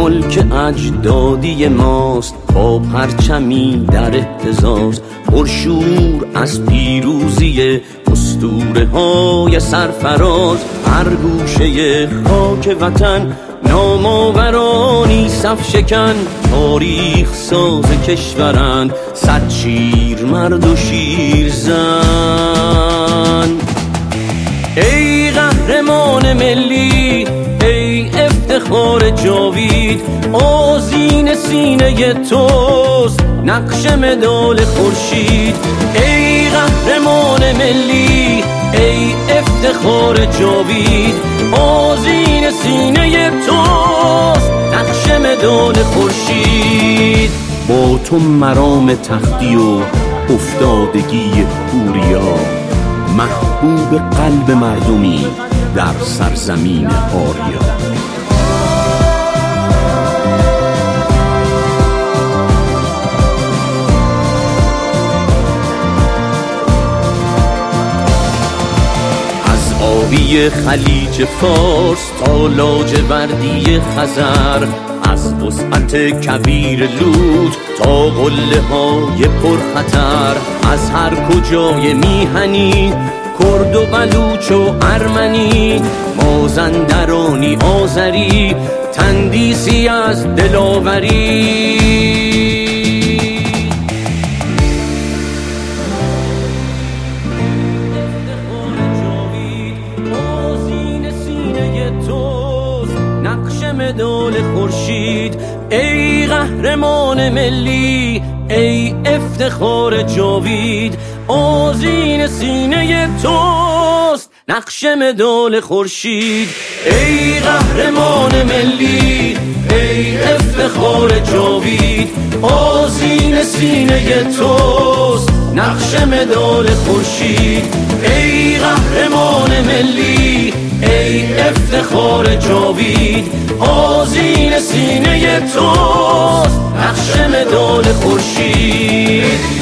ملک اجدادی ماست، با پرچمی در اهتزاز، پرشور از پیروزی اسطوره های سرفراز. هر گوشه خاک وطن نامآورانی صف شکن، تاریخ ساز کشورند، صد شیر مرد و شیر زن. ای قهرمان ملی، ای افتخار جاوید، آذین سینه توست نقش مدال خورشید. ای قهرمان ملی، ای افتخار جاوید، آذین سینه توست نقش مدال خورشید. با تو مرام تختی و افتادگی پوریا، محبوب قلب مردمی در سرزمین آریا. از آبی خلیج فارس تا لاجوردی خزر، از وسعت کویر لوط تا قله های پرخطر، از هر کجای میهنی کرد و بلوچ و ارمنی، مازندرانی آذری، تندیسی از دلاوری. مدال خورشید، ای قهرمان ملی، ای افتخار جاوید، آذین سینه توست نقش مدال خورشید. ای قهرمان ملی، ای افتخار جاوید، آذین سینه توست نقش مدال خورشید. ای قهرمان ملی، ای افتخار جاوید، آذین سینه توست نقش مدال خورشید.